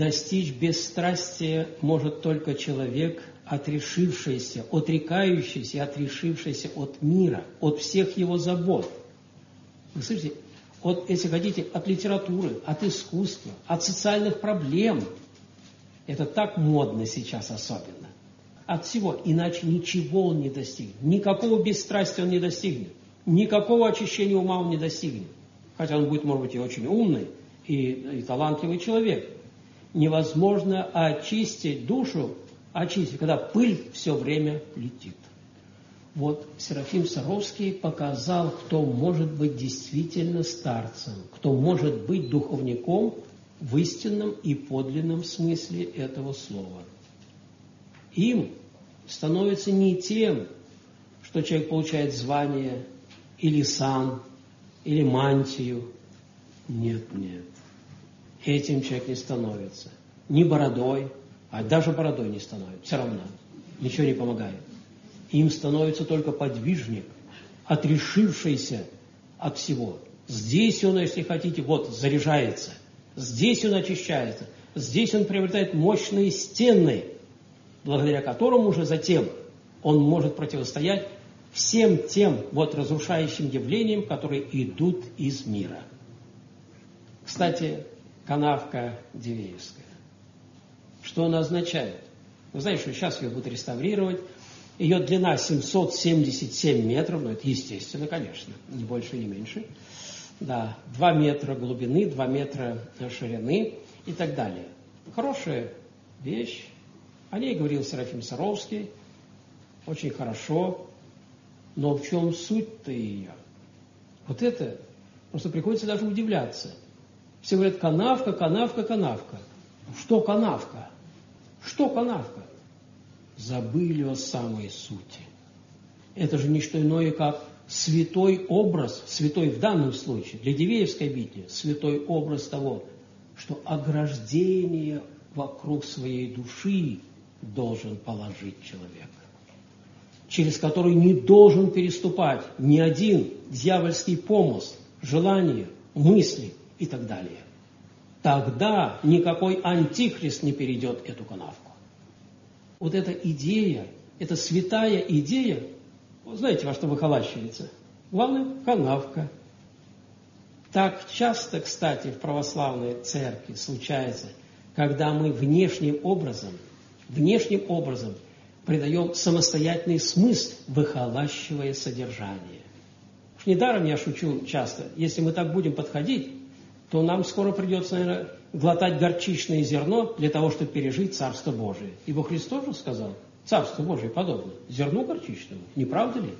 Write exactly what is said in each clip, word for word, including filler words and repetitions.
достичь бесстрастия может только человек, отрешившийся, отрекающийся и отрешившийся от мира, от всех его забот. Вы слышите? От, если хотите, от литературы, от искусства, от социальных проблем. Это так модно сейчас особенно. От всего. Иначе ничего он не достигнет. Никакого бесстрастия он не достигнет. Никакого очищения ума он не достигнет. Хотя он будет, может быть, и очень умный, и, и талантливый человек. Невозможно очистить душу, очистить, когда пыль все время летит. Вот Серафим Саровский показал, кто может быть действительно старцем, кто может быть духовником в истинном и подлинном смысле этого слова. Им становится не тем, что человек получает звание или сан, или мантию. Нет, нет. Этим человек не становится. Ни бородой, а даже бородой не становится. Все равно. Ничего не помогает. Им становится только подвижник, отрешившийся от всего. Здесь он, если хотите, вот, заряжается. Здесь он очищается. Здесь он приобретает мощные стены, благодаря которым уже затем он может противостоять всем тем вот разрушающим явлениям, которые идут из мира. Кстати, канавка Дивеевская. Что она означает? Вы знаете, что сейчас ее будут реставрировать. Ее длина семьсот семьдесят семь метров, но это естественно, конечно, ни больше, ни меньше. Да, два метра глубины, два метра ширины и так далее. Хорошая вещь. О ней говорил Серафим Саровский. Очень хорошо. Но в чем суть-то ее? Вот это просто приходится даже удивляться. Все говорят, канавка, канавка, канавка. Что канавка? Что канавка? Забыли о самой сути. Это же не что иное, как святой образ, святой в данном случае, для Дивеевской обители, святой образ того, что ограждение вокруг своей души должен положить человек, через который не должен переступать ни один дьявольский помысл, желание, мысли и так далее. Тогда никакой антихрист не перейдет эту канавку. Вот эта идея, эта святая идея, вы знаете, во что выхолащивается? Главное, канавка. Так часто, кстати, в православной церкви случается, когда мы внешним образом, внешним образом придаем самостоятельный смысл, выхолащивая содержание. Уж недаром я шучу часто, если мы так будем подходить, то нам скоро придется, наверное, глотать горчичное зерно для того, чтобы пережить Царство Божие. Ибо Христос же сказал, Царство Божие подобно зерну горчичному, не правда ли?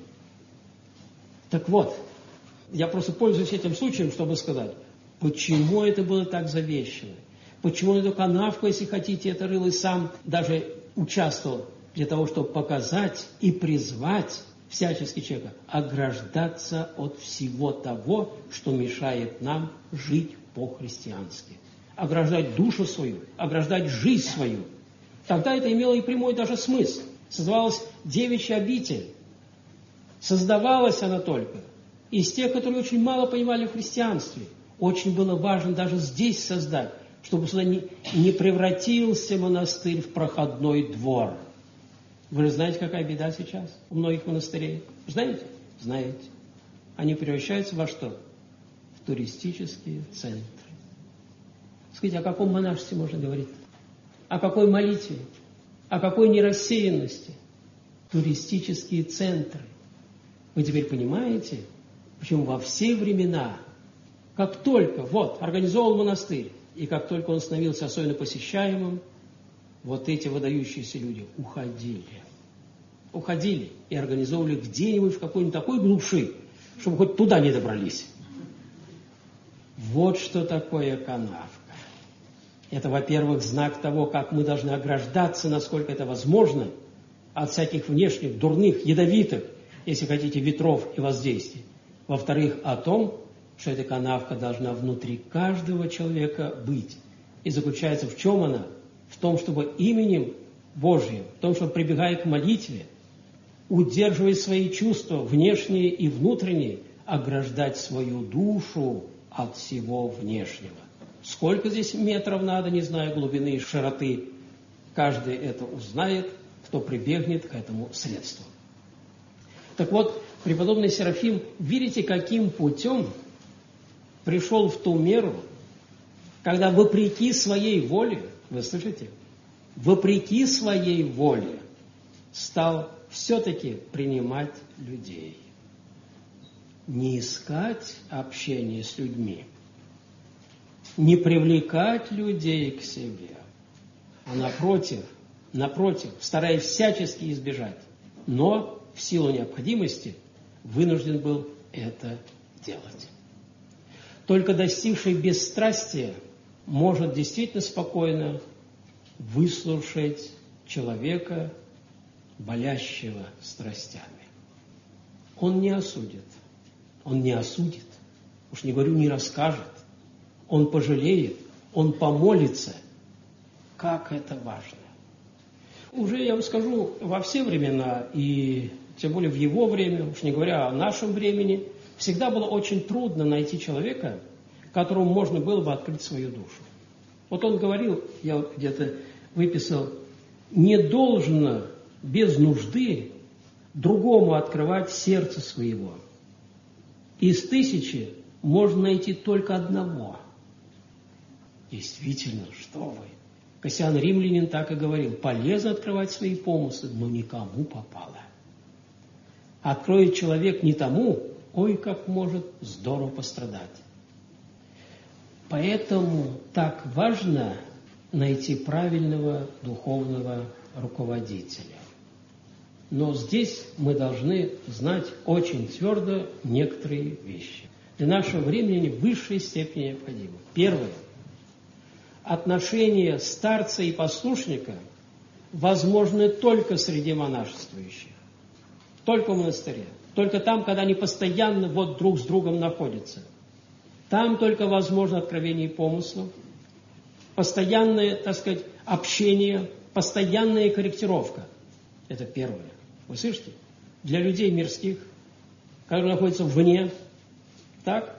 Так вот, я просто пользуюсь этим случаем, чтобы сказать, почему это было так завещено, почему эту канавку, если хотите, это рыл и сам даже участвовал для того, чтобы показать и призвать всячески человека ограждаться от всего того, что мешает нам жить по-христиански. Ограждать душу свою, ограждать жизнь свою. Тогда это имело и прямой даже смысл. Создавалась девичья обитель. Создавалась она только из тех, которые очень мало понимали в христианстве. Очень было важно даже здесь создать, чтобы сюда не, не превратился монастырь в проходной двор. Вы же знаете, какая беда сейчас у многих монастырей? Знаете? Знаете. Они превращаются во что? В туристические центры. Скажите, о каком монашестве можно говорить? О какой молитве? О какой нерассеянности? Туристические центры. Вы теперь понимаете, почему во все времена, как только вот организовал монастырь, и как только он становился особенно посещаемым, вот эти выдающиеся люди уходили. Уходили и организовывали где-нибудь в какой-нибудь такой глуши, чтобы хоть туда не добрались. Вот что такое канавка. Это, во-первых, знак того, как мы должны ограждаться, насколько это возможно, от всяких внешних, дурных, ядовитых, если хотите, ветров и воздействий. Во-вторых, о том, что эта канавка должна внутри каждого человека быть. И заключается в чем она? В том, чтобы именем Божьим, в том, чтобы, прибегая к молитве, удерживая свои чувства, внешние и внутренние, ограждать свою душу от всего внешнего. Сколько здесь метров надо, не знаю, глубины и широты. Каждый это узнает, кто прибегнет к этому средству. Так вот, преподобный Серафим, видите, каким путем пришел в ту меру, когда вопреки своей воле, вы слышите, вопреки своей воле стал все-таки принимать людей. Не искать общения с людьми, не привлекать людей к себе, а напротив, напротив, стараясь всячески избежать, но в силу необходимости вынужден был это делать. Только достигший бесстрастия может действительно спокойно выслушать человека, болящего страстями. Он не осудит, он не осудит, уж не говорю, не расскажет, он пожалеет, он помолится. Как это важно! Уже, я вам скажу, во все времена, и тем более в его время, уж не говоря о нашем времени, всегда было очень трудно найти человека, которому можно было бы открыть свою душу. Вот он говорил, я где-то выписал, не должно без нужды другому открывать сердце своего. Из тысячи можно найти только одного. Действительно, что вы! Кассиан Римлянин так и говорил, полезно открывать свои помыслы, но никому попало. Откроет человек не тому, ой, как может здорово пострадать. Поэтому так важно найти правильного духовного руководителя. Но здесь мы должны знать очень твердо некоторые вещи. Для нашего времени в высшей степени необходимо. Первое. Отношения старца и послушника возможны только среди монашествующих. Только в монастыре. Только там, когда они постоянно вот друг с другом находятся. Там только возможно откровение помыслов, постоянное, так сказать, общение, постоянная корректировка. Это первое. Вы слышите? Для людей мирских, которые находятся вне, так?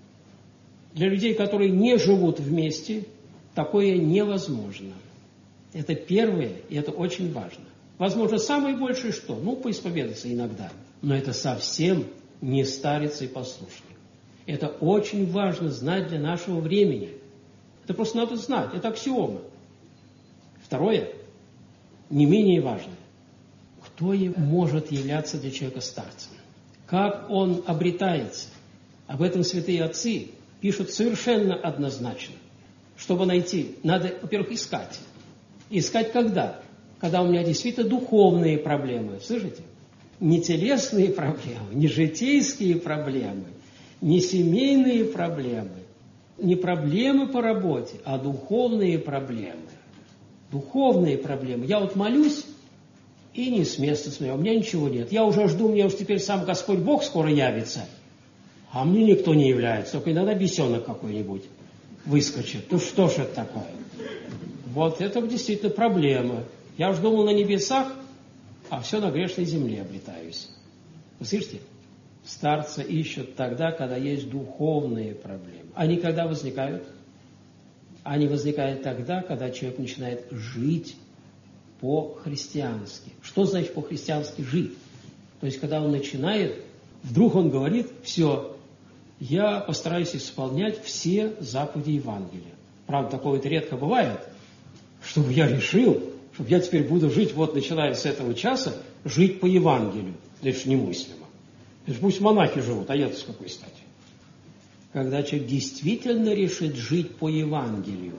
Для людей, которые не живут вместе, такое невозможно. Это первое, и это очень важно. Возможно, самое большее что? Ну, поисповедаться иногда. Но это совсем не старец и послушник. Это очень важно знать для нашего времени. Это просто надо знать, это аксиома. Второе, не менее важное. Кто может являться для человека старцем? Как он обретается? Об этом святые отцы пишут совершенно однозначно. Чтобы найти, надо, во-первых, искать. Искать когда? Когда у меня действительно духовные проблемы. Слышите? Не телесные проблемы, не житейские проблемы, не семейные проблемы, не проблемы по работе, а духовные проблемы. Духовные проблемы. Я вот молюсь, и не с места с меня, у меня ничего нет. Я уже жду, мне уж теперь сам Господь Бог скоро явится, а мне никто не является, только иногда бесенок какой-нибудь выскочит. Ну что ж это такое? Вот это действительно проблема. Я уж думал на небесах, а все на грешной земле обретаюсь. Вы слышите? Старца ищут тогда, когда есть духовные проблемы. Они когда возникают? Они возникают тогда, когда человек начинает жить по-христиански. Что значит по-христиански жить? То есть, когда он начинает, вдруг он говорит, все, я постараюсь исполнять все заповеди Евангелия. Правда, такое-то редко бывает, чтобы я решил, чтобы я теперь буду жить, вот начиная с этого часа, жить по Евангелию. Это же немыслимо. Это же пусть монахи живут, а я-то с какой стати? Когда человек действительно решит жить по Евангелию,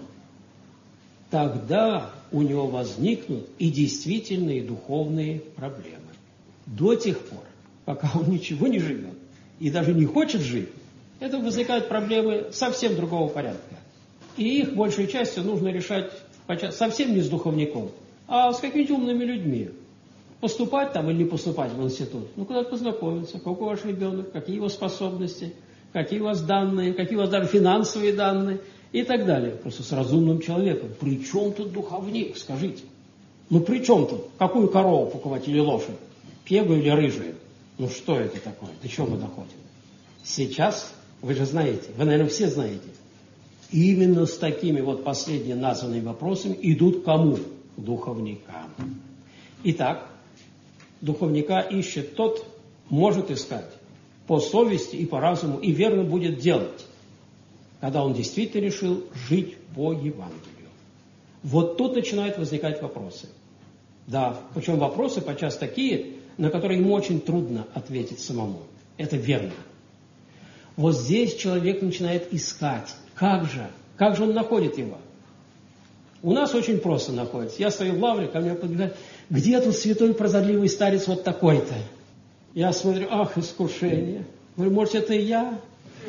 тогда у него возникнут и действительные духовные проблемы. До тех пор, пока он ничего не живет и даже не хочет жить, это возникают проблемы совсем другого порядка. И их большей частью нужно решать совсем не с духовником, а с какими-то умными людьми. Поступать там или не поступать в институт? Ну, куда-то познакомиться, какой ваш ребенок, какие его способности, какие у вас данные, какие у вас даже финансовые данные и так далее. Просто с разумным человеком. При чем тут духовник, скажите? Ну, при чем тут? Какую корову покупать или лошадь? Пегую или рыжую? Ну, что это такое? До чего мы доходим? Сейчас, вы же знаете, вы, наверное, все знаете, И именно с такими вот последними названными вопросами идут к кому? К духовникам. Итак, духовника ищет тот, может искать по совести и по разуму, и верно будет делать, когда он действительно решил жить по Евангелию. Вот тут начинают возникать вопросы. Да, причем вопросы подчас такие, на которые ему очень трудно ответить самому. Это верно. Вот здесь человек начинает искать. Как же? Как же он находит его? У нас очень просто находится. Я стою в лавре, ко мне подбегают, где тут святой прозорливый старец вот такой-то? Я смотрю, ах, искушение. Говорю, может, это и я?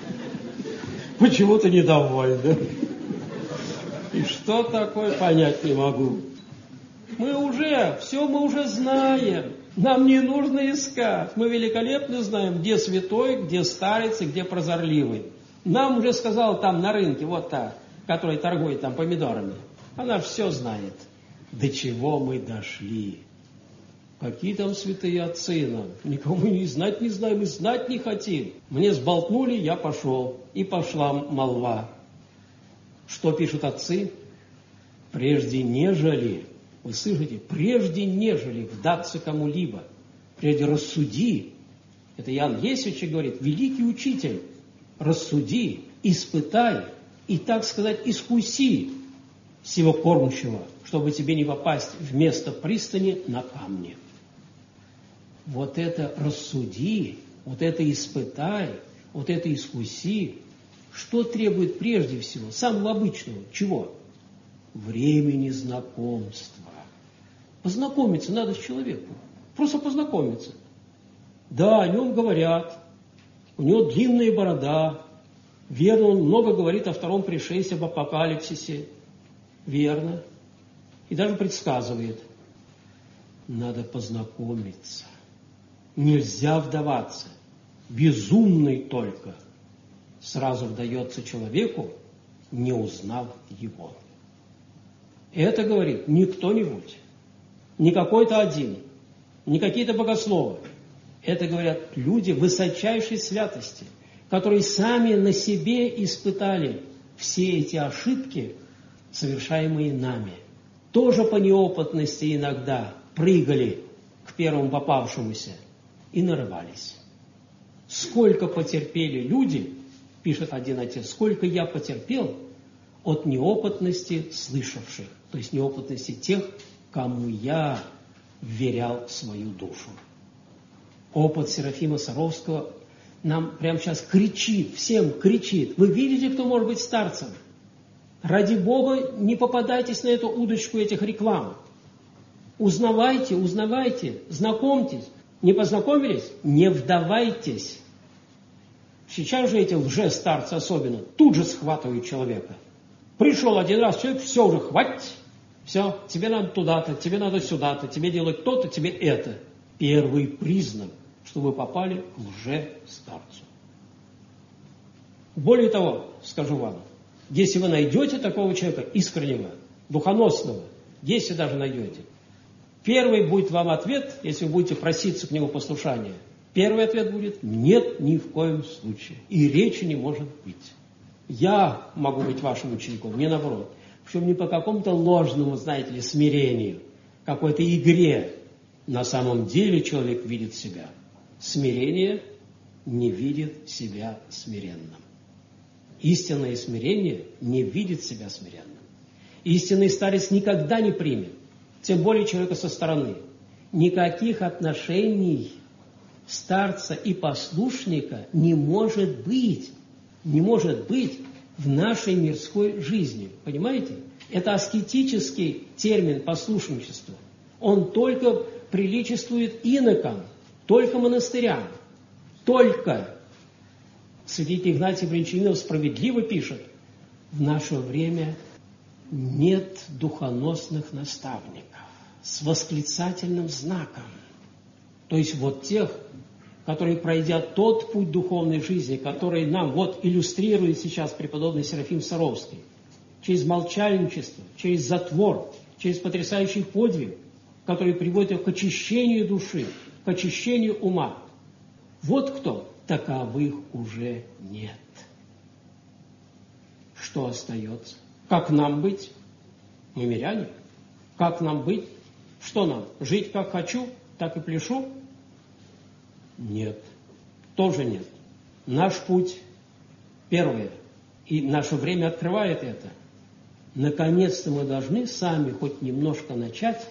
Почему-то недовольна. И что такое, понять не могу. Мы уже, все мы уже знаем. Нам не нужно искать. Мы великолепно знаем, где святой, где старец и где прозорливый. Нам уже сказал там на рынке, вот та, которая торгует там помидорами. Она все знает. До чего мы дошли. Какие там святые отцы нам? Никому мы не знать не знаем и знать не хотим. Мне сболтнули, я пошел. И пошла молва. Что пишут отцы? Прежде нежели, вы слышите, прежде нежели вдаться кому-либо, прежде рассуди. Это Иоанн Есичев говорит, великий учитель, рассуди, испытай и, так сказать, искуси всего кормящего, чтобы тебе не попасть в место пристани на камне. Вот это рассуди, вот это испытай, вот это искуси, что требует прежде всего, самого обычного, чего? Времени знакомства. Познакомиться надо с человеком, просто познакомиться. Да, о нем говорят, у него длинная борода, верно, он много говорит о втором пришествии, об апокалипсисе, верно, и даже предсказывает. Надо познакомиться. Нельзя вдаваться. Безумный только сразу вдается человеку, не узнав его. Это говорит не кто-нибудь, не какой-то один, не какие-то богословы. Это говорят люди высочайшей святости, которые сами на себе испытали все эти ошибки, совершаемые нами. Тоже по неопытности иногда прыгали к первому попавшемуся и нарывались. Сколько потерпели люди, пишет один отец, сколько я потерпел от неопытности слышавших, то есть неопытности тех, кому я вверял свою душу. Опыт Серафима Саровского нам прямо сейчас кричит, всем кричит. Вы видите, кто может быть старцем? Ради Бога, не попадайтесь на эту удочку этих реклам. Узнавайте, узнавайте, знакомьтесь. Не познакомились? Не вдавайтесь. Сейчас же эти лже-старцы особенно тут же схватывают человека. Пришел один раз человек, все уже, хватит. Все, тебе надо туда-то, тебе надо сюда-то, тебе делать то-то, тебе это. Первый признак, что вы попали к лже-старцу. Более того, скажу вам, если вы найдете такого человека искреннего, духоносного, если даже найдете, первый будет вам ответ, если вы будете проситься к нему послушания. Первый ответ будет «нет, ни в коем случае». И речи не может быть. Я могу быть вашим учеником, не наоборот. Причем не по какому-то ложному, знаете ли, смирению, какой-то игре. На самом деле человек видит себя. Смирение не видит себя смиренным. Истинное смирение не видит себя смиренным. Истинный старец никогда не примет, тем более человека со стороны, никаких отношений старца и послушника не может быть, не может быть в нашей мирской жизни. Понимаете? Это аскетический термин послушничества. Он только приличествует инокам, только монастырям, только. Святитель Игнатий Брянчанинов справедливо пишет, в наше время нет духоносных наставников с восклицательным знаком. То есть вот тех, которые, пройдя тот путь духовной жизни, который нам вот иллюстрирует сейчас преподобный Серафим Саровский, через молчальничество, через затвор, через потрясающий подвиг, который приводит к очищению души, к очищению ума. Вот кто, таковых уже нет. что остается? Как нам быть? Мы миряне. Как нам быть? Что нам? Жить как хочу, так и пляшу? Нет. Тоже нет. Наш путь первое. И наше время открывает это. Наконец-то мы должны сами хоть немножко начать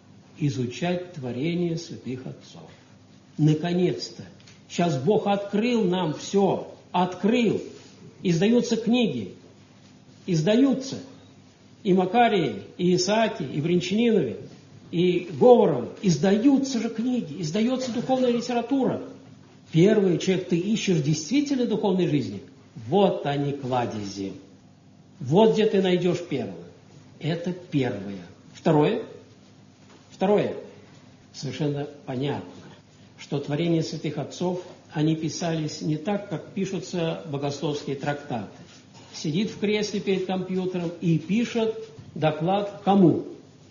изучать творение святых отцов. Наконец-то. Сейчас Бог открыл нам все. Открыл. Издаются книги. Издаются. И Макарии, и Исааки, и Бринчанинове, и Говором. Издаются же книги. Издается духовная литература. Первый человек, ты ищешь действительно духовной жизни. Вот они, кладези. Вот где ты найдешь первое. Это первое. Второе. Второе. Совершенно понятно, что творения святых отцов, они писались не так, как пишутся богословские трактаты. Сидит в кресле перед компьютером и пишет доклад кому?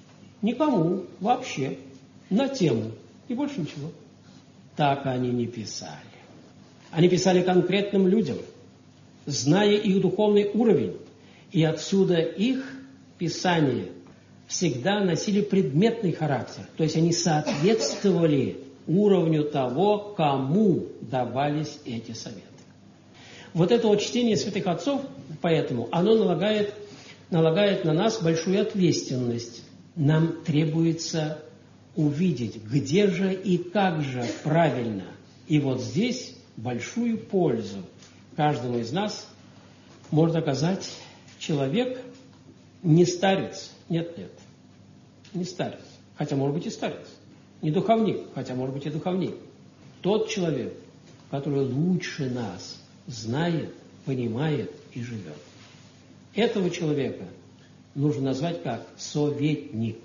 Никому вообще. На тему. И больше ничего. Так они не писали. Они писали конкретным людям, зная их духовный уровень. И отсюда их писания всегда носили предметный характер. То есть они соответствовали уровню того, кому давались эти советы. Вот это вот чтение святых отцов, поэтому оно налагает, налагает на нас большую ответственность. Нам требуется увидеть, где же и как же правильно. И вот здесь большую пользу каждому из нас может оказать человек, не старец, нет, нет, не старец, хотя может быть и старец, не духовник, хотя может быть и духовник. Тот человек, который лучше нас знает, понимает и живет. Этого человека нужно назвать как советник,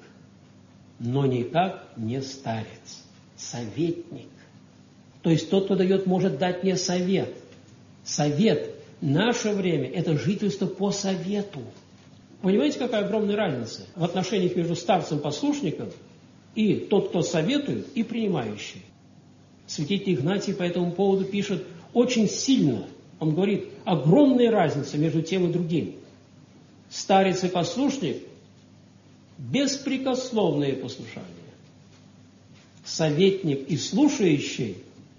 но никак не старец, советник. То есть тот, кто дает, может дать мне совет. Совет. Наше время – это жительство по совету. Понимаете, какая огромная разница в отношениях между старцем-послушником и тот, кто советует, и принимающий. Святитель Игнатий по этому поводу пишет очень сильно. Он говорит, огромная разница между тем и другим. Старец и послушник – беспрекословное послушание. Советник и слушающий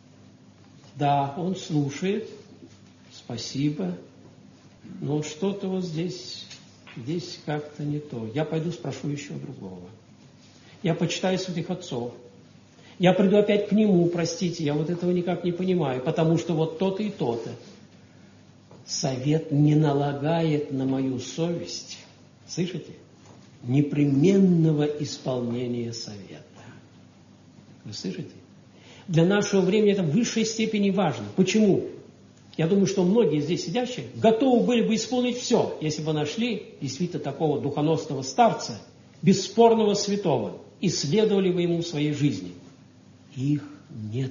– да, он слушает, спасибо, но что-то вот здесь, здесь как-то не то. Я пойду спрошу еще другого. Я почитаю святых отцов. Я приду опять к нему, простите, я вот этого никак не понимаю, потому что вот то-то и то-то. Совет не налагает на мою совесть, слышите, непременного исполнения совета. Вы слышите? Для нашего времени это в высшей степени важно. Почему? Я думаю, что многие здесь сидящие готовы были бы исполнить все, если бы нашли действительно такого духоносного старца, бесспорного святого, и следовали бы ему в своей жизни. Их нет.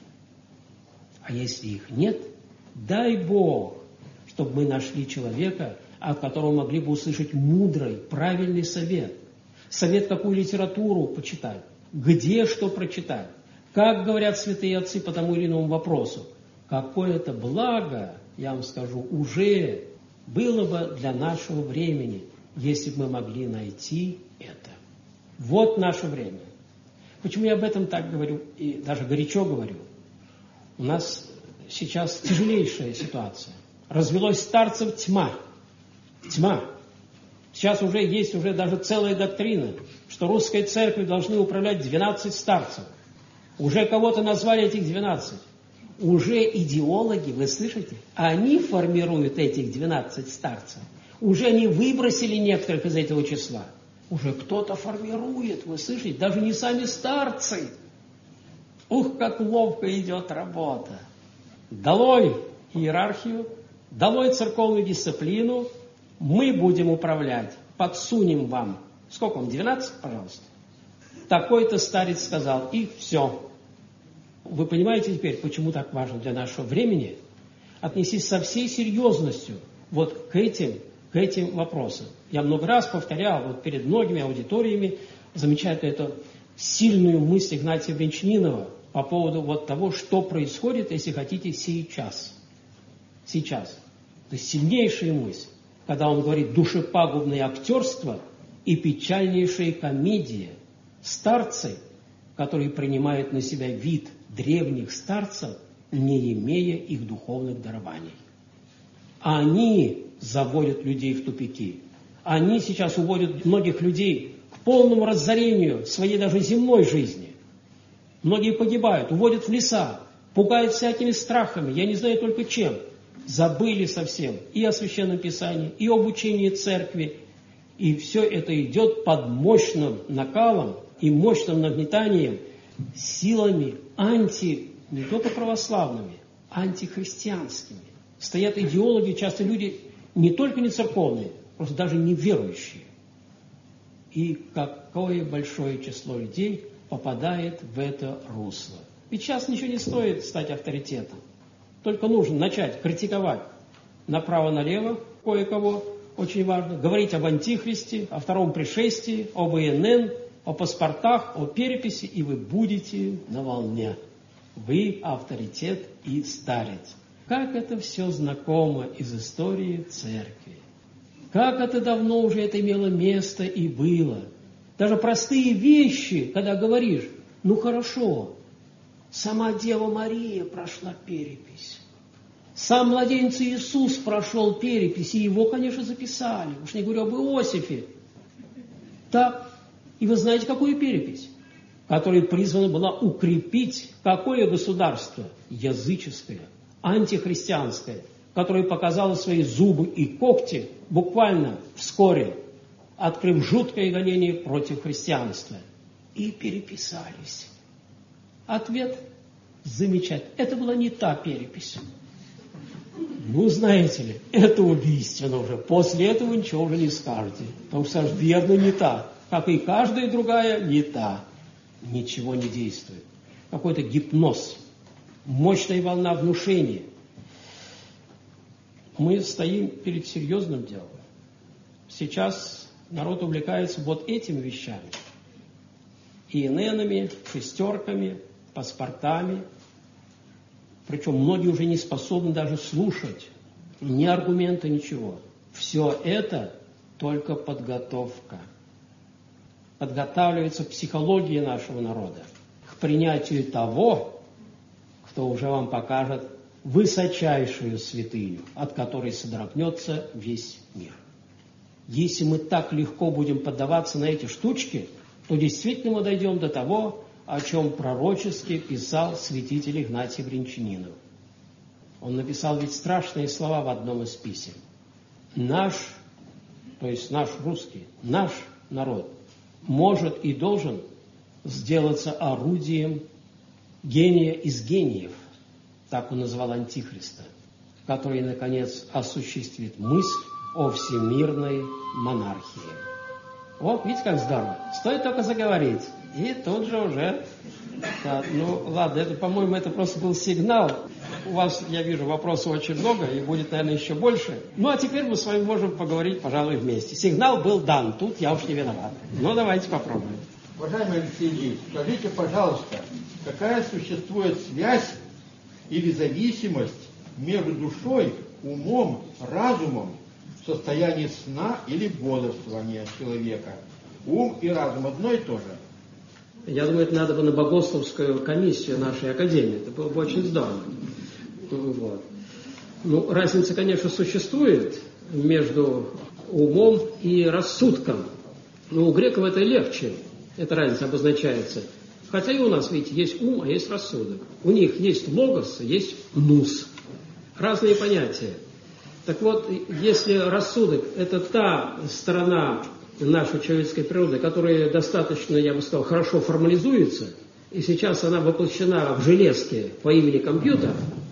А если их нет, дай Бог, чтобы мы нашли человека, от которого могли бы услышать мудрый, правильный совет. Совет, какую литературу почитать, где что прочитать, как говорят святые отцы по тому или иному вопросу. Какое-то благо, я вам скажу, уже было бы для нашего времени, если бы мы могли найти это. Вот наше время. Почему я об этом так говорю и даже горячо говорю? У нас сейчас тяжелейшая ситуация. Развелось старцев тьма. Тьма. Сейчас уже есть уже даже целая доктрина, что русской церковью должны управлять двенадцать старцев. Уже кого-то назвали этих двенадцать. Уже идеологи, вы слышите? Они формируют этих двенадцать старцев. Уже они выбросили некоторых из этого числа. Уже кто-то формирует, вы слышите? Даже не сами старцы. Ух, как ловко идет работа. Долой иерархию, долой церковную дисциплину. Мы будем управлять. Подсунем вам. Сколько вам? двенадцать, пожалуйста. Такой-то старец сказал. И все. Вы понимаете теперь, почему так важно для нашего времени отнестись со всей серьезностью вот к этим, к этим вопросам. Я много раз повторял вот перед многими аудиториями, замечая эту сильную мысль Игнатия Бринчанинова по поводу вот того, что происходит, если хотите, сейчас. Сейчас. То есть сильнейшая мысль. когда он говорит «душепагубное актерство и печальнейшая комедия». Старцы, которые принимают на себя вид древних старцев, не имея их духовных дарований. Они заводят людей в тупики. Они сейчас уводят многих людей к полному разорению своей даже земной жизни. Многие погибают, уводят в леса, пугают всякими страхами, я не знаю только чем. Забыли совсем и о Священном Писании, и об учении церкви. И все это идет под мощным накалом и мощным нагнетанием силами анти, не только православными, антихристианскими. Стоят идеологи, часто люди не только не церковные, просто даже неверующие. И какое большое число людей попадает в это русло. Ведь сейчас ничего не стоит стать авторитетом. Только нужно начать критиковать направо-налево кое-кого, очень важно, говорить об антихристе, о втором пришествии, об И Н Н, о паспортах, о переписи, и вы будете на волне. Вы авторитет и старец. Как это все знакомо из истории церкви. Как это давно уже это имело место и было. Даже простые вещи, когда говоришь, ну хорошо, сама Дева Мария прошла перепись. Сам младенец Иисус прошел перепись, и его, конечно, записали. Уж не говорю об Иосифе. Так, и вы знаете, какую перепись? Которая призвана была укрепить какое государство? Языческое, антихристианское, которое показало свои зубы и когти буквально вскоре, открыв жуткое гонение против христианства. И переписались. Ответ замечательный. Это была не та перепись. Ну, знаете ли, это убийственно уже. После этого ничего уже не скажете. Потому что, верно, не та. Как и каждая другая, не та. Ничего не действует. Какой-то гипноз. Мощная волна внушения. Мы стоим перед серьезным делом. Сейчас народ увлекается вот этими вещами. И Н Н-ами, шестерками, паспортами. Причем многие уже не способны даже слушать ни аргумента, ничего. Все это только подготовка. Подготавливается психология нашего народа к принятию того, кто уже вам покажет высочайшую святыню, от которой содрогнется весь мир. Если мы так легко будем поддаваться на эти штучки, то действительно мы дойдем до того, о чем пророчески писал святитель Игнатий Брянчанинов. Он написал ведь страшные слова в одном из писем. Наш, то есть наш русский, наш народ может и должен сделаться орудием гения из гениев, так он называл Антихриста, который, наконец, осуществит мысль о всемирной монархии. Вот, видите, как здорово. Стоит только заговорить. И тут же уже... Да, ну, ладно, это, по-моему, это просто был сигнал. У вас, я вижу, вопросов очень много, и будет, наверное, еще больше. Ну, а теперь мы с вами можем поговорить, пожалуй, вместе. Сигнал был дан, тут я уж не виноват. Ну, давайте попробуем. Уважаемый Алексей Ильич, скажите, пожалуйста, какая существует связь или зависимость между душой, умом, разумом в состоянии сна или бодрствования человека? Ум и разум одно и то же? Я думаю, это надо бы на богословскую комиссию нашей академии. Это было бы очень здорово. Вот. Ну, разница, конечно, существует между умом и рассудком. Но у греков это легче. Эта разница обозначается. Хотя и у нас, видите, есть ум, а есть рассудок. У них есть логос, есть нус. Разные понятия. Так вот, если рассудок – это та сторона нашей человеческой природы, которая достаточно, я бы сказал, хорошо формализуется, и сейчас она воплощена в железке по имени компьютер,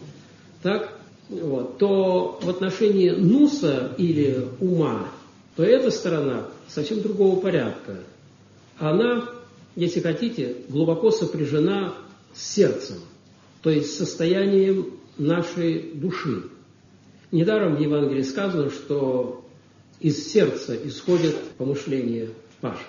так, вот, то в отношении нуса или ума, то эта сторона совсем другого порядка. Она, если хотите, глубоко сопряжена с сердцем, то есть состоянием нашей души. Недаром в Евангелии сказано, что из сердца исходят помышления Паши.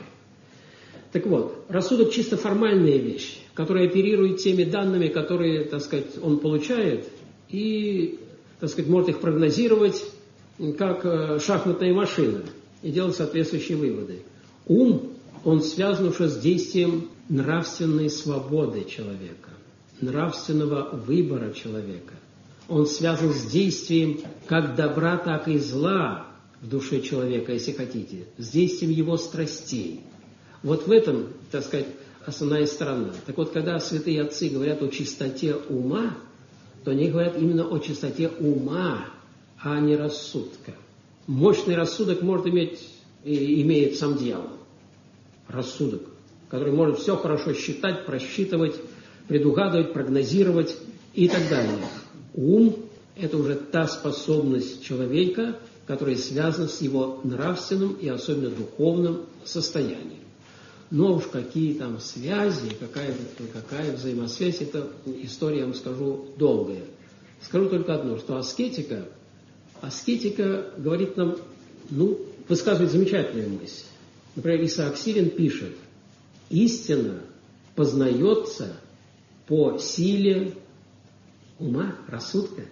Так вот, рассудок чисто формальная вещь, которая оперирует теми данными, которые, так сказать, он получает, и, так сказать, может их прогнозировать, как шахматная машина и делать соответствующие выводы. Ум, он связан уже с действием нравственной свободы человека, нравственного выбора человека. Он связан с действием как добра, так и зла в душе человека, если хотите, с действием его страстей. Вот в этом, так сказать, основная сторона. Так вот, когда святые отцы говорят о чистоте ума, то они говорят именно о чистоте ума, а не рассудка. Мощный рассудок может иметь, и имеет сам дьявол. Рассудок, который может все хорошо считать, просчитывать, предугадывать, прогнозировать и так далее. Ум – это уже та способность человека, которая связана с его нравственным и особенно духовным состоянием. Но уж какие там связи, какая, какая взаимосвязь, это история, я вам скажу, долгая. Скажу только одно, что аскетика, аскетика говорит нам, ну, высказывает замечательную мысль. Например, Исаак Сирин пишет: истина познается по силе ума, рассудка,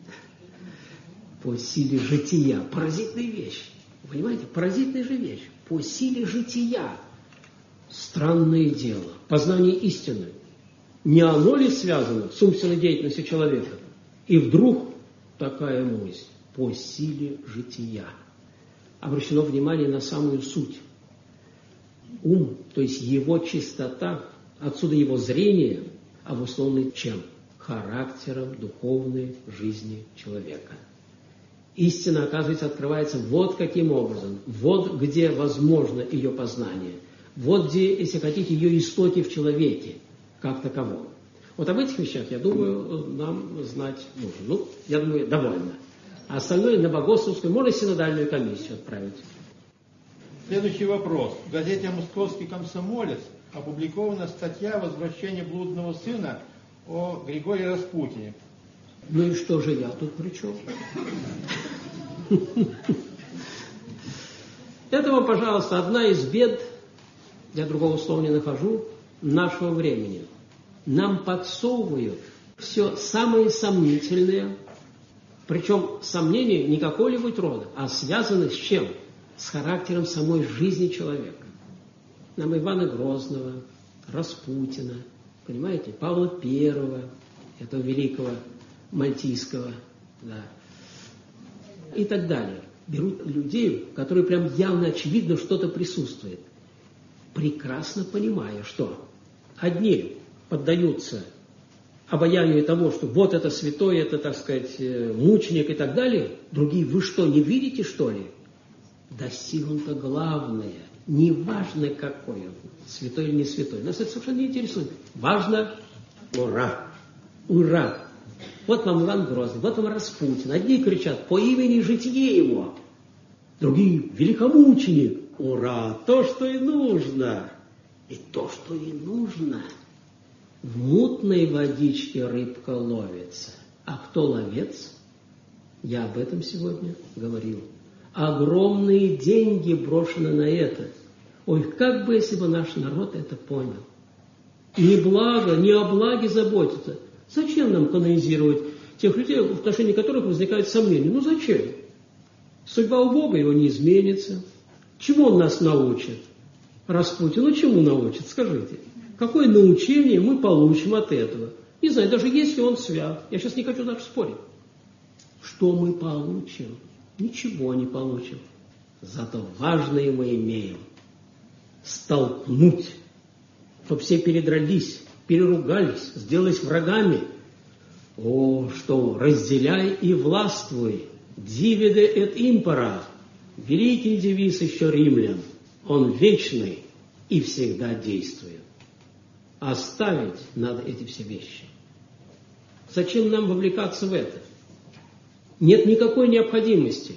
по силе жития. Паразитная вещь. Понимаете, паразитная же вещь. По силе жития. Странное дело. Познание истины. Не оно ли связано с умственной деятельностью человека? И вдруг такая мысль. По силе жития. Обращено внимание на самую суть. Ум, то есть его чистота, отсюда его зрение, обусловлено чем? Характером духовной жизни человека. Истина, оказывается, открывается вот каким образом. Вот где возможно ее познание. Вот где, если хотите, ее истоки в человеке, как таковом. Вот об этих вещах, я думаю, нам знать нужно. Ну, я думаю, довольно. А остальное на богословскую, можно синодальную комиссию отправить. Следующий вопрос. В газете «Московский комсомолец» опубликована статья «Возвращение блудного сына» о Григории Распутине. Ну и что же я тут при чем? Это вам, пожалуйста, одна из бед, я другого слова не нахожу, нашего времени. Нам подсовывают все самое сомнительное, причем сомнения не какого-нибудь рода, а связаны с чем? С характером самой жизни человека. Нам Ивана Грозного, Распутина, понимаете, Павла Первого, этого великого мальтийского, да, и так далее. Берут людей, которые прям явно очевидно что-то присутствует, прекрасно понимая, что одни поддаются обаянию того, что вот это святой, это, так сказать, мученик и так далее, другие, вы что, не видите, что ли? Достигнуто главное, не важно какой он, святой или не святой, нас это совершенно не интересует. Важно, ура, ура. Вот вам Иван Грозный, вот вам Распутин. Одни кричат по имени житие его, другие великомученик. Ура, то, что и нужно. И то, что и нужно. В мутной водичке рыбка ловится. А кто ловец? Я об этом сегодня говорил. Огромные деньги брошены на это. Ой, как бы, если бы наш народ это понял. Не благо, не о благе заботиться. Зачем нам канонизировать тех людей, в отношении которых возникают сомнения? Ну зачем? Судьба у Бога его не изменится. Чему он нас научит? Распутин, ну чему научит? Скажите. Какое научение мы получим от этого? Не знаю, даже если он свят. Я сейчас не хочу даже спорить. Что мы получим? Ничего не получим. Зато важное мы имеем. Столкнуть. Чтобы все передрались, переругались, сделались врагами. О, что, разделяй и властвуй. Divide et impera. Великий девиз еще римлян. Он вечный и всегда действует. Оставить надо эти все вещи. Зачем нам вовлекаться в это? Нет никакой необходимости.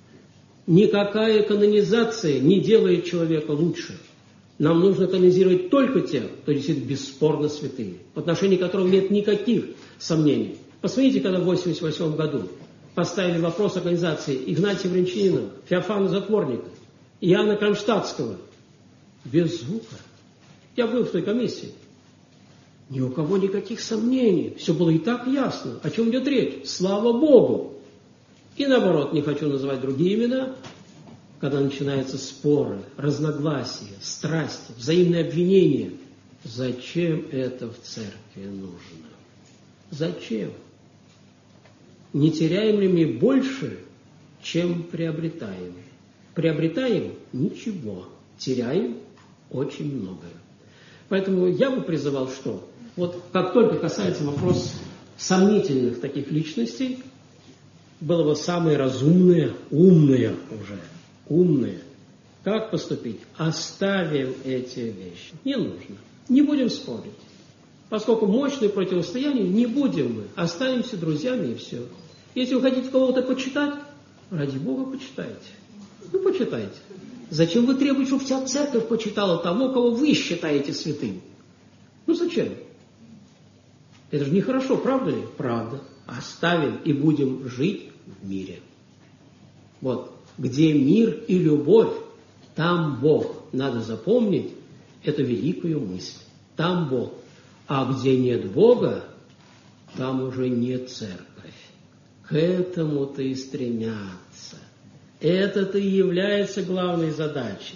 Никакая канонизация не делает человека лучше. Нам нужно канонизировать только тех, кто действительно бесспорно святые, в отношении которых нет никаких сомнений. Посмотрите, когда в восемьдесят восьмом году поставили вопрос о канонизации Игнатия Брянчанина, Феофана Затворника, Иоанна Кронштадтского. Без звука. Я был в той комиссии. Ни у кого никаких сомнений. Все было и так ясно. О чем идет речь? Слава Богу! И наоборот, не хочу называть другие имена, когда начинаются споры, разногласия, страсти, взаимные обвинения. Зачем это в церкви нужно? Зачем? Не теряем ли мы больше, чем приобретаем? Приобретаем ничего, теряем очень многое. Поэтому я бы призывал, что вот как только касается вопроса сомнительных таких личностей, было бы самое разумное, умное уже, умное. Как поступить? Оставим эти вещи. Не нужно. Не будем спорить. Поскольку мощное противостояние, не будем мы. Останемся друзьями и все. Если вы хотите кого-то почитать, ради Бога, почитайте. Ну, почитайте. Зачем вы требуете, чтобы вся церковь почитала того, кого вы считаете святым? Ну, зачем? Это же нехорошо, правда ли? Правда. Оставим и будем жить в мире. Вот. Где мир и любовь, там Бог. Надо запомнить эту великую мысль. Там Бог. А где нет Бога, там уже нет церковь. К этому-то и стремятся. Это-то и является главной задачей.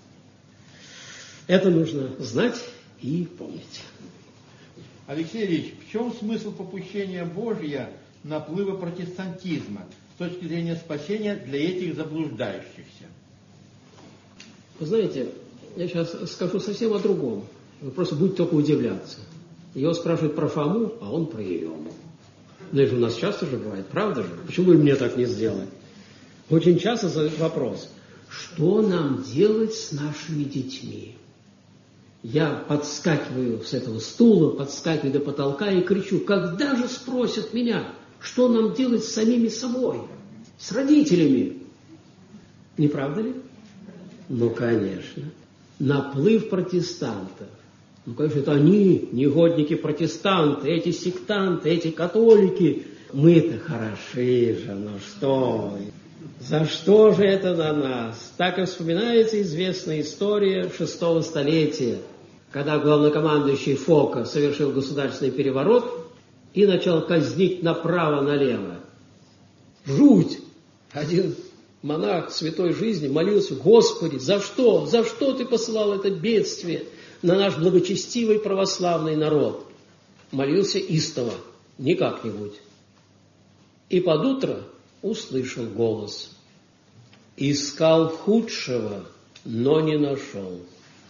Это нужно знать и помнить. Алексей Ильич, в чем смысл попущения Божия наплыва протестантизма с точки зрения спасения для этих заблуждающихся? Вы знаете, я сейчас скажу совсем о другом. Вы просто будете только удивляться. Его спрашивают про Фому, а он про Ерему. Ну, это у нас часто же бывает, правда же? Почему и мне так не сделать? Очень часто задают вопрос, что нам делать с нашими детьми? Я подскакиваю с этого стула, подскакиваю до потолка и кричу, когда же спросят меня, что нам делать с самими собой, с родителями? Не правда ли? Ну, конечно. Наплыв протестантов. Ну, конечно, это они, негодники-протестанты, эти сектанты, эти католики. Мы-то хороши же, ну что? За что же это на нас? Так и вспоминается известная история шестого столетия, когда главнокомандующий Фока совершил государственный переворот и начал казнить направо-налево. Жуть! Один монах святой жизни молился: Господи, за что? За что ты посылал это бедствие на наш благочестивый православный народ? Молился истово, не как-нибудь. И под утро услышал голос. Искал худшего, но не нашел.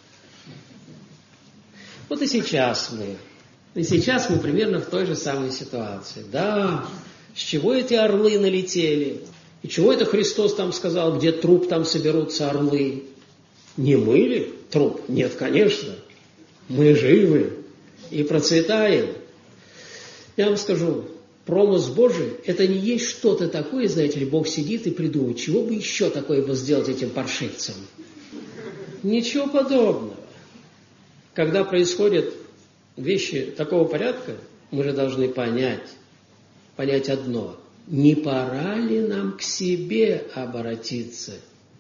Вот и сейчас мы. И сейчас мы примерно в той же самой ситуации. Да, с чего эти орлы налетели? И чего это Христос там сказал, где труп, там соберутся орлы? Не мы ли труп? Нет, конечно. Мы живы и процветаем. Я вам скажу, промысл Божий – это не есть что-то такое, знаете ли, Бог сидит и придумает, чего бы еще такое бы сделать этим паршивцам. Ничего подобного. Когда происходят вещи такого порядка, мы же должны понять, понять одно. Не пора ли нам к себе обратиться?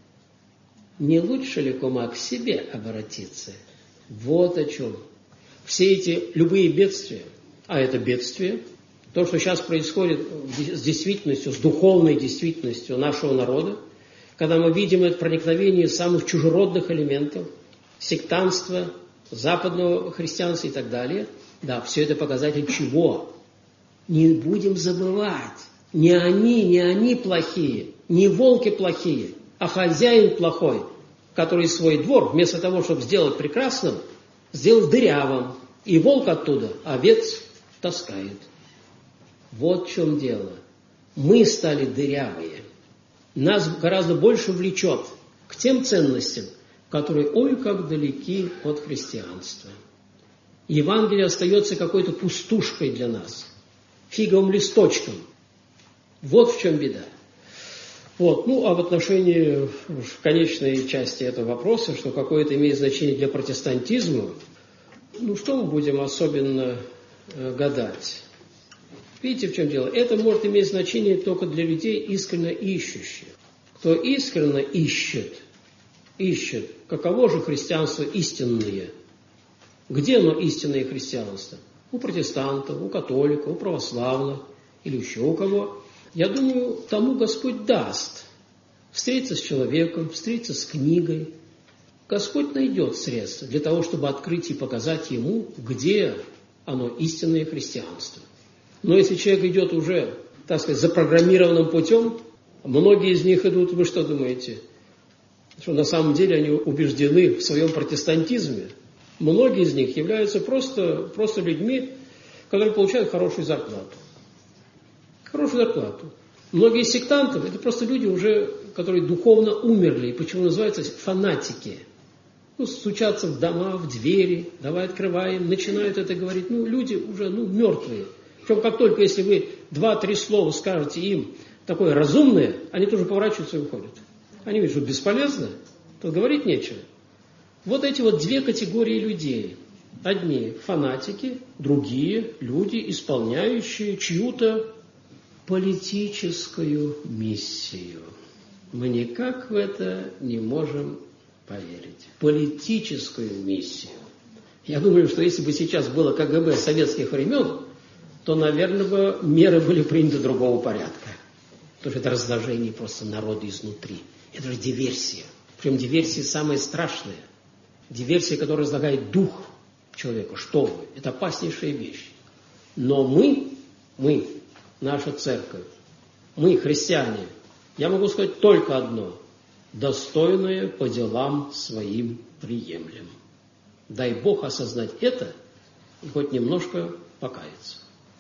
Не лучше ли, кума, к себе обратиться? Вот о чем. Все эти любые бедствия, а это бедствие, то, что сейчас происходит с действительностью, с духовной действительностью нашего народа, когда мы видим это проникновение самых чужеродных элементов, сектантства, западного христианства и так далее, да, все это показатель чего? Не будем забывать, не они, не они плохие, не волки плохие, а хозяин плохой, который свой двор, вместо того, чтобы сделать прекрасным, сделал дырявым, и волк оттуда овец таскает. Вот в чем дело. Мы стали дырявые. Нас гораздо больше влечет к тем ценностям, которые, ой, как далеки от христианства. Евангелие остается какой-то пустушкой для нас, фиговым листочком. Вот в чем беда. Вот. Ну, а в отношении в конечной части этого вопроса, что какое-то имеет значение для протестантизма, ну, что мы будем особенно э, гадать? Видите, в чем дело? Это может иметь значение только для людей, искренне ищущих. Кто искренне ищет, ищет, каково же христианство истинное? Где оно истинное христианство? У протестантов, у католиков, у православных или еще у кого. Я думаю, тому Господь даст встретиться с человеком, встретиться с книгой. Господь найдет средства для того, чтобы открыть и показать ему, где оно истинное христианство. Но если человек идет уже, так сказать, запрограммированным путем, многие из них идут, вы что думаете, что на самом деле они убеждены в своем протестантизме. Многие из них являются просто, просто людьми, которые получают хорошую зарплату. Хорошую зарплату. Многие из сектантов – это просто люди уже, которые духовно умерли, почему называются фанатики. Ну, стучатся в дома, в двери, давай открываем, начинают это говорить. Ну, люди уже ну, мертвые. Причем как только, если вы два-три слова скажете им такое разумное, они тоже поворачиваются и уходят. Они видят, что бесполезно, то говорить нечего. Вот эти вот две категории людей. Одни фанатики, другие люди, исполняющие чью-то политическую миссию. Мы никак в это не можем поверить. Политическую миссию. Я думаю, что если бы сейчас было КГБ советских времен, то, наверное, бы меры были приняты другого порядка. Потому что это разложение просто народа изнутри. Это же диверсия. Причем диверсия самая страшная. Диверсия, которая разлагает дух человека. Что вы? Это опаснейшая вещь. Но мы, мы, наша церковь, мы, христиане, я могу сказать только одно. Достойное по делам своим приемлем. Дай Бог осознать это и хоть немножко покаяться.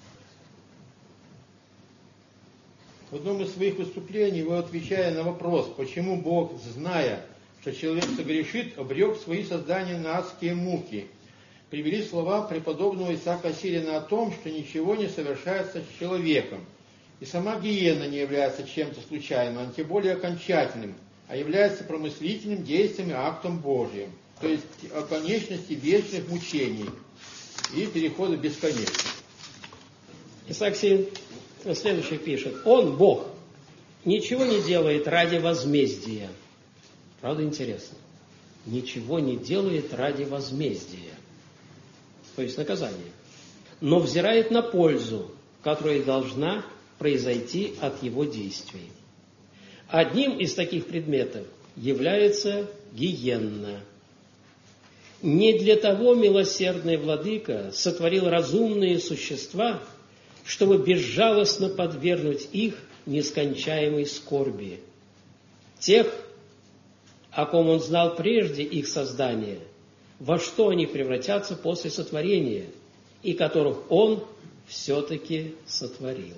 В одном из своих выступлений вы, отвечая на вопрос, почему Бог, зная, что человек согрешит, обрек свои создания на адские муки, привели слова преподобного Исаака Сирина о том, что ничего не совершается с человеком. И сама гиена не является чем-то случайным, а тем более окончательным, а является промыслительным действием и актом Божьим. То есть о конечности вечных мучений и перехода в бесконечность. Исаак Сирин следующее пишет. Он, Бог, ничего не делает ради возмездия. Правда, интересно. Ничего не делает ради возмездия. То есть наказания. Но взирает на пользу, которая должна произойти от его действий. Одним из таких предметов является гиенна. Не для того милосердный владыка сотворил разумные существа, чтобы безжалостно подвергнуть их нескончаемой скорби. Тех, о ком он знал прежде их создания, во что они превратятся после сотворения, и которых он все-таки сотворил.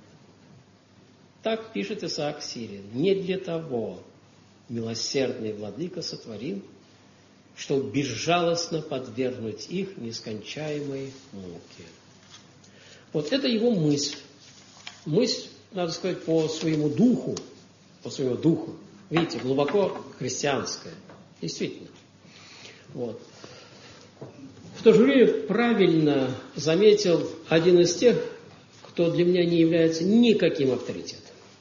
Так пишет Исаак Сирин. Не для того милосердный владыка сотворил, чтобы безжалостно подвергнуть их нескончаемой муке. Вот это его мысль. Мысль, надо сказать, по своему духу, по своему духу, видите, глубоко христианская. Действительно. Вот. В то же время правильно заметил один из тех, кто для меня не является никаким авторитетом.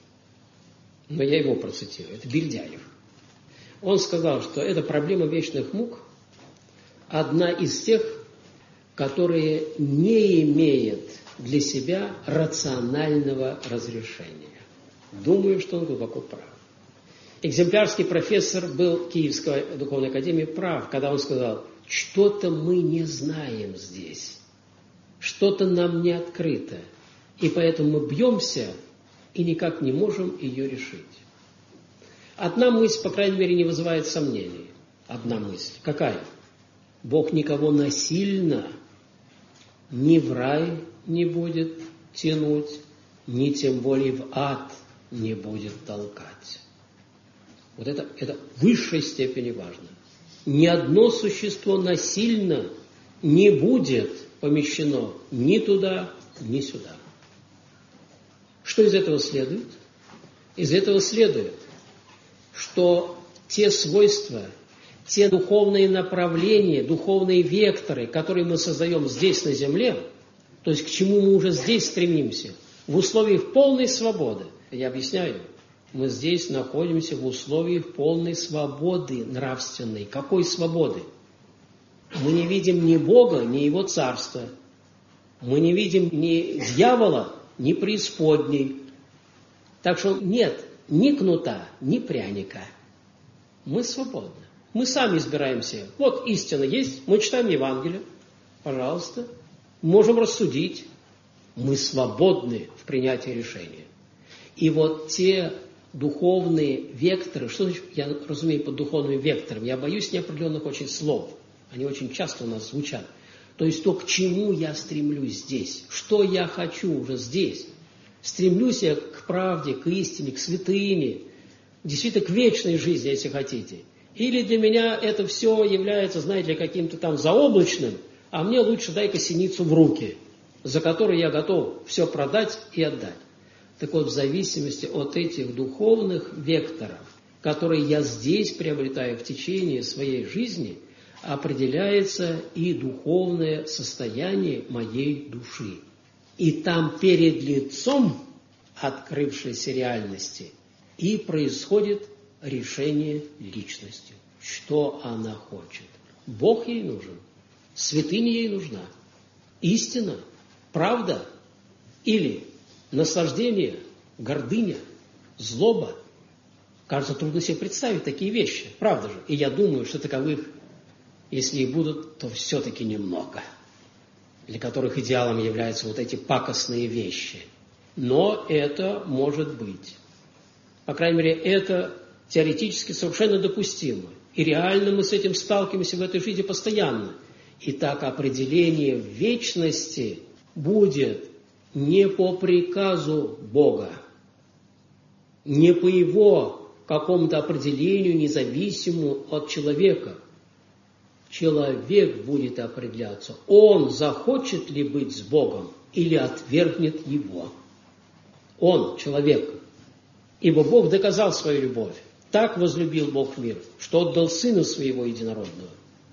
Но я его процитирую. Это Бельдяев. Он сказал, что эта проблема вечных мук одна из тех, которые не имеет для себя рационального разрешения. Думаю, что он глубоко прав. Экземплярский профессор был Киевской духовной академии прав, когда он сказал, что-то мы не знаем здесь, что-то нам не открыто, и поэтому мы бьемся и никак не можем ее решить. Одна мысль, по крайней мере, не вызывает сомнений. Одна мысль. Какая? Бог никого насильно ни в рай не будет тянуть, ни тем более в ад не будет толкать. Вот это, это в высшей степени важно. Ни одно существо насильно не будет помещено ни туда, ни сюда. Что из этого следует? Из этого следует, что те свойства, те духовные направления, духовные векторы, которые мы создаем здесь на земле, то есть к чему мы уже здесь стремимся, в условиях полной свободы. Я объясняю, мы здесь находимся в условиях полной свободы нравственной. Какой свободы? Мы не видим ни Бога, ни Его Царства. Мы не видим ни дьявола, ни преисподней. Так что нет ни кнута, ни пряника. Мы свободны. Мы сами избираем себе. Вот истина есть, мы читаем Евангелие, пожалуйста, можем рассудить. Мы свободны в принятии решения. И вот те духовные векторы, что значит, я разумею под духовным вектором, я боюсь неопределенных очень слов, они очень часто у нас звучат. То есть то, к чему я стремлюсь здесь, что я хочу уже здесь. Стремлюсь я к правде, к истине, к святыне, действительно к вечной жизни, если хотите. Или для меня это все является, знаете, каким-то там заоблачным, а мне лучше дай-ка синицу в руки, за которую я готов все продать и отдать. Так вот, в зависимости от этих духовных векторов, которые я здесь приобретаю в течение своей жизни, определяется и духовное состояние моей души. И там перед лицом открывшейся реальности и происходит решение личности. Что она хочет? Бог ей нужен, святыня ей нужна, истина, правда или наслаждение, гордыня, злоба. Кажется, трудно себе представить такие вещи, правда же? И я думаю, что таковых, если и будут, то все-таки немного, для которых идеалом являются вот эти пакостные вещи. Но это может быть. По крайней мере, это теоретически совершенно допустимо. И реально мы с этим сталкиваемся в этой жизни постоянно. Итак, определение вечности будет не по приказу Бога, не по его какому-то определению, независимому от человека. Человек будет определяться, он захочет ли быть с Богом или отвергнет его. Он, человек. Ибо Бог доказал свою любовь. Так возлюбил Бог мир, что отдал Сына Своего Единородного.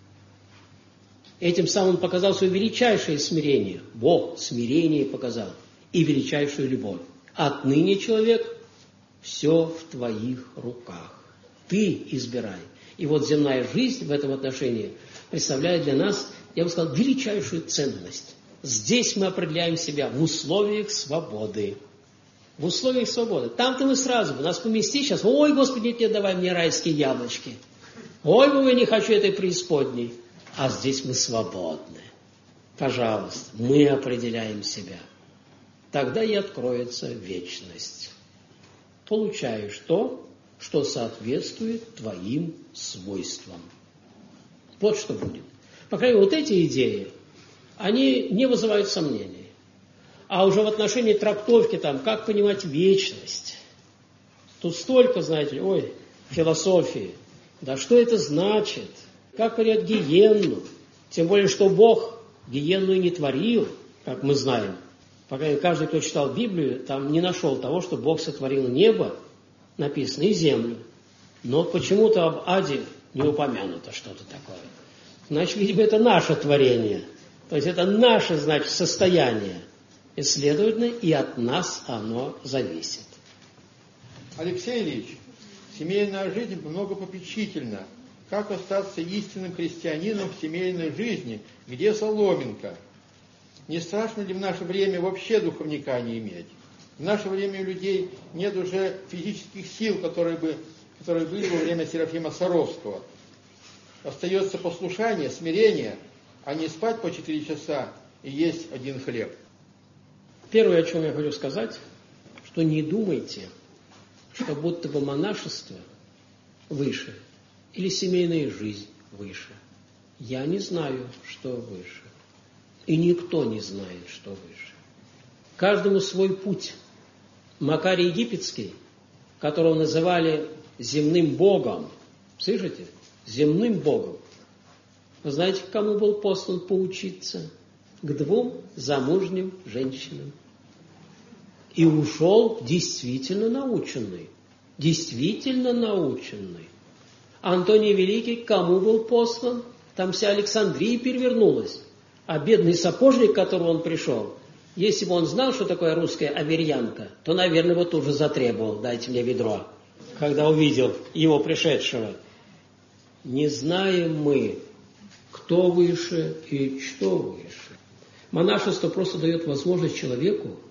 Этим самым показал свое величайшее смирение. Бог смирение показал и величайшую любовь. Отныне, человек, все в твоих руках. Ты избирай. И вот земная жизнь в этом отношении представляет для нас, я бы сказал, величайшую ценность. Здесь мы определяем себя в условиях свободы. В условиях свободы. Там-то мы сразу, нас помести сейчас, ой, Господи, нет, нет, давай мне райские яблочки. Ой, я не хочу этой преисподней. А здесь мы свободны. Пожалуйста, мы определяем себя. Тогда и откроется вечность. Получаешь то, что соответствует твоим свойствам. Вот что будет. По крайней мере, вот эти идеи, они не вызывают сомнений. А уже в отношении трактовки, там, как понимать вечность. Тут столько, знаете ли, ой, философии. Да что это значит? Как понять гиенну? Тем более, что Бог гиенну и не творил, как мы знаем. Пока каждый, кто читал Библию, там не нашел того, что Бог сотворил небо, написано, и землю. Но почему-то об аде не упомянуто что-то такое. Значит, видимо, это наше творение. То есть это наше, значит, состояние. И, следовательно, и от нас оно зависит. Алексей Ильич, семейная жизнь многопопечительна. Как остаться истинным христианином в семейной жизни? Где соломинка? Не страшно ли в наше время вообще духовника не иметь? В наше время у людей нет уже физических сил, которые, бы, которые были во время Серафима Саровского. Остается послушание, смирение, а не спать по четыре часа и есть один хлеб. Первое, о чем я хочу сказать, что не думайте, что будто бы монашество выше или семейная жизнь выше. Я не знаю, что выше. И никто не знает, что выше. Каждому свой путь. Макарий Египетский, которого называли земным богом, слышите? Земным богом. Вы знаете, к кому был послан поучиться? К двум замужним женщинам. И ушел действительно наученный. Действительно наученный. Антоний Великий к кому был послан? Там вся Александрия перевернулась. А бедный сапожник, к которому он пришел, если бы он знал, что такое русская аверьянка, то, наверное, вот тут же затребовал, дайте мне ведро, когда увидел его пришедшего. Не знаем мы, кто выше и что выше. Монашество просто дает возможность человеку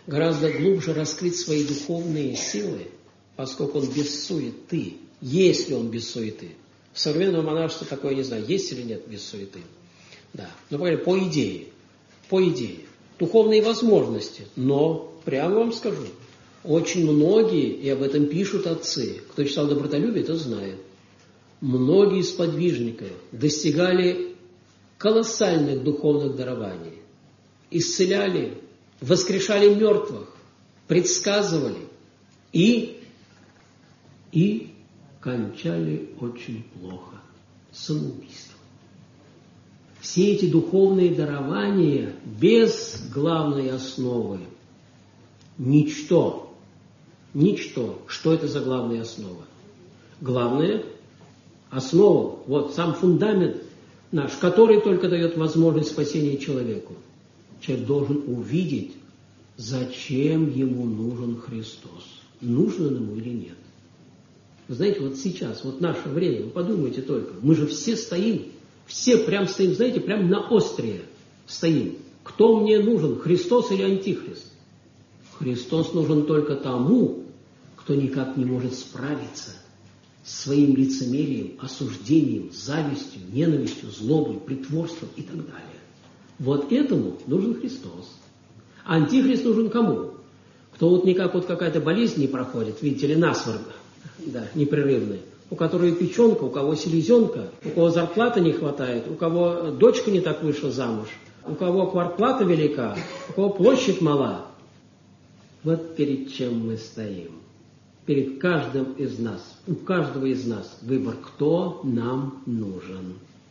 гораздо глубже раскрыть свои духовные силы, поскольку он без суеты, если он без суеты. В современном монашестве такое, не знаю, есть или нет без суеты. Да. Но, по идее, по идее, духовные возможности, но, прямо вам скажу, очень многие, и об этом пишут отцы, кто читал «Добротолюбие», то знает, многие сподвижники достигали колоссальных духовных дарований, исцеляли, воскрешали мертвых, предсказывали и, и кончали очень плохо, самоубийством. Все эти духовные дарования без главной основы – ничто. Ничто. Что это за главная основа? Главная основа, вот сам фундамент наш, который только дает возможность спасения человеку. Человек должен увидеть, зачем ему нужен Христос. Нужен он ему или нет. Вы знаете, вот сейчас, вот наше время, вы подумайте только, мы же все стоим, все прям стоим, знаете, прям на острие стоим. Кто мне нужен, Христос или Антихрист? Христос нужен только тому, кто никак не может справиться с своим лицемерием, осуждением, завистью, ненавистью, злобой, притворством и так далее. Вот этому нужен Христос. А Антихрист нужен кому? Кто вот никак вот какая-то болезнь не проходит, видите ли, насморк, да, непрерывный, у которого печенка, у кого селезенка, у кого зарплаты не хватает, у кого дочка не так вышла замуж, у кого квартплата велика, у кого площадь мала. Вот перед чем мы стоим. Перед каждым из нас, у каждого из нас выбор, кто нам нужен.